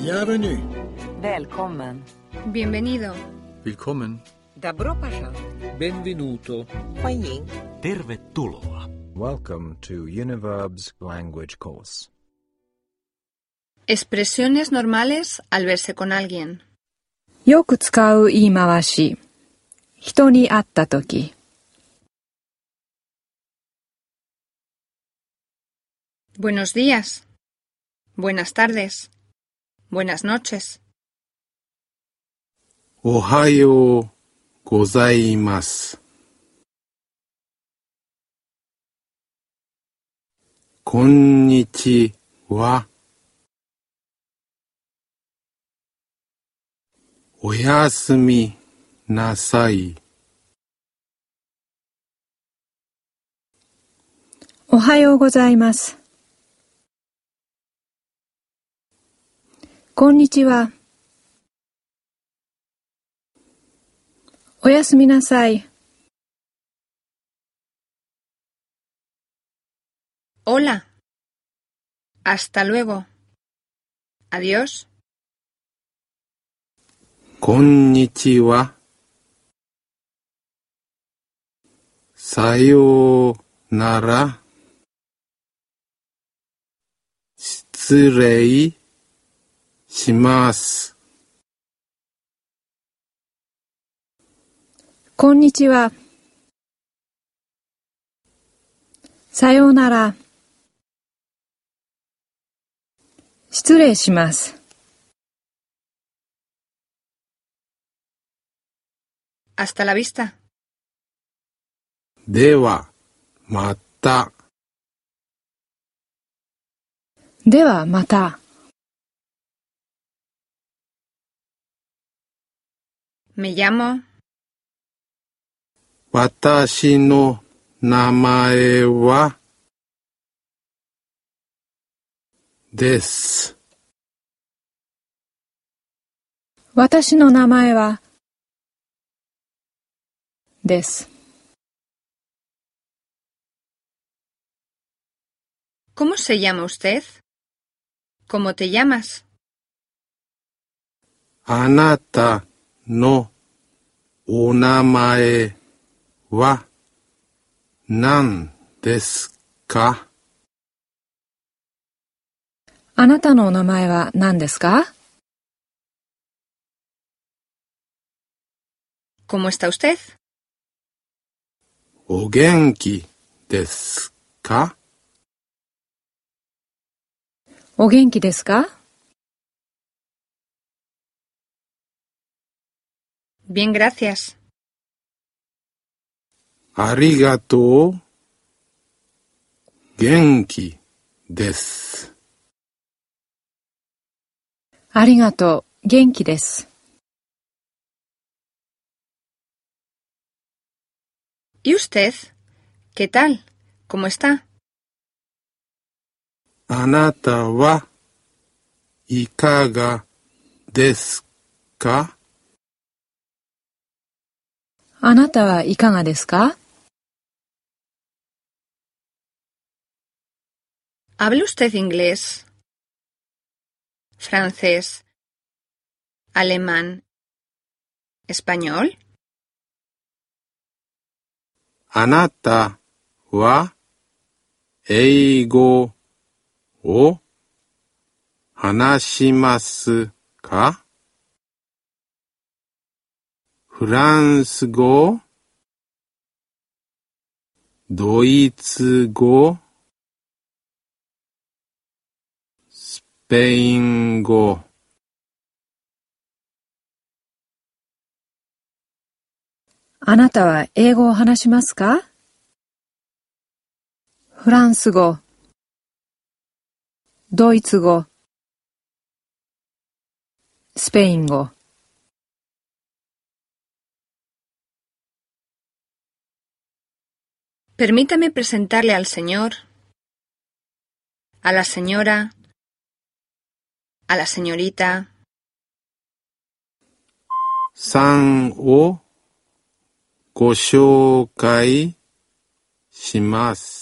Bienvenue. Välkommen. Bienvenido. Willkommen. Добро пожаловать. Benvenuto. 欢迎. Tervetuloa. Welcome to Univerb's language course. Expresiones normales al verse con alguien. よく使う言い回し。人に会ったとき。 Buenos días. Buenas tardes. Buenas noches. おはようございます。こんにちは。おやすみなさい。 おはようございます。こんにちは。おやすみなさい。 Hola. Hasta luego. Adiós. こんにちは。さようなら。失礼します。 こんにちは。さようなら。失礼します。 Hasta la vista. では、また。 ではまた。 Me llamo. 私の名前はです。 私の名前はです。 ¿Cómo se llama usted? ¿Cómo te llamas? あなたのお名前は何ですか？ あなたのお名前は何ですか？ ¿Cómo está usted? お元気ですか？ お元気ですか？ Bien, gracias. ありがとう。元気です。 ありがとう。元気です。 ¿Y usted? ¿Qué tal? ¿Cómo está? あなたはいかがですか？ あなたはいかがですか？ ¿Habla usted inglés? ¿Francés? ¿Alemán? ¿Español? あなたは英語を話しますか？フランス語、ドイツ語、スペイン語。 あなたは英語を話しますか？フランス語、ドイツ語、スペイン語。 Permítame presentarle al señor, a la señora, a la señorita. さんをご紹介します。